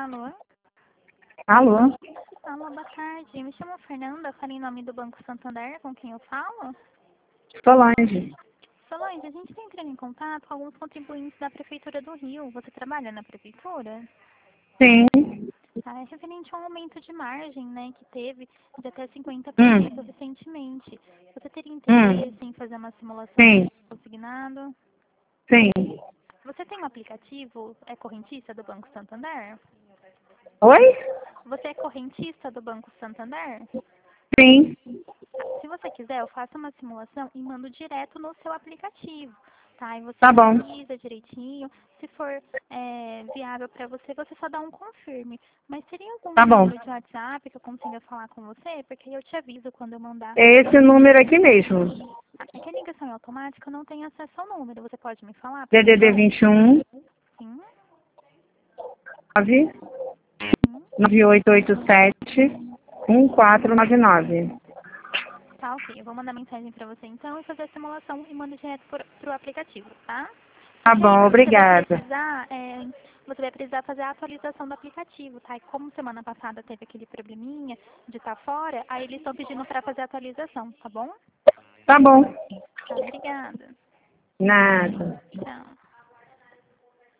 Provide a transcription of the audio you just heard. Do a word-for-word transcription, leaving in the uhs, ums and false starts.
Alô? Alô? Alô, boa tarde. Me chamo Fernanda, falei em nome do Banco Santander, com quem eu falo? Solange. Solange, a gente está entrando em contato com alguns contribuintes da Prefeitura do Rio. Você trabalha na Prefeitura? Sim. Ah, é referente a um aumento de margem, né, que teve de até cinquenta por cento Hum. recentemente. Você teria Hum. interesse em fazer uma simulação Sim. consignado? Sim. Você tem um aplicativo, é correntista do Banco Santander? Oi? Você é correntista do Banco Santander? Sim. Tá. Se você quiser, eu faço uma simulação e mando direto no seu aplicativo, tá? E você Tá bom. analisa direitinho. Se for é, viável para você, você só dá um confirme. Mas teria algum Tá bom. número de WhatsApp que eu consiga falar com você? Porque aí eu te aviso quando eu mandar. É esse número aqui mesmo. Ah, é que a ligação é automática, eu não tenho acesso ao número. Você pode me falar, por D D D favor? vinte e um, Sim, nove sim. nove oito oito sete, um quatro nove nove. Tá, ok. Eu vou mandar mensagem para você então e fazer a simulação e mando direto pro, pro aplicativo, tá? Só Tá que aí bom, você vai obrigada. precisar, é, você vai precisar fazer a atualização do aplicativo, tá? E como semana passada teve aquele probleminha de estar fora, aí eles estão pedindo para fazer a atualização, tá bom? Tá bom. Tá, obrigada. Nada. Tchau.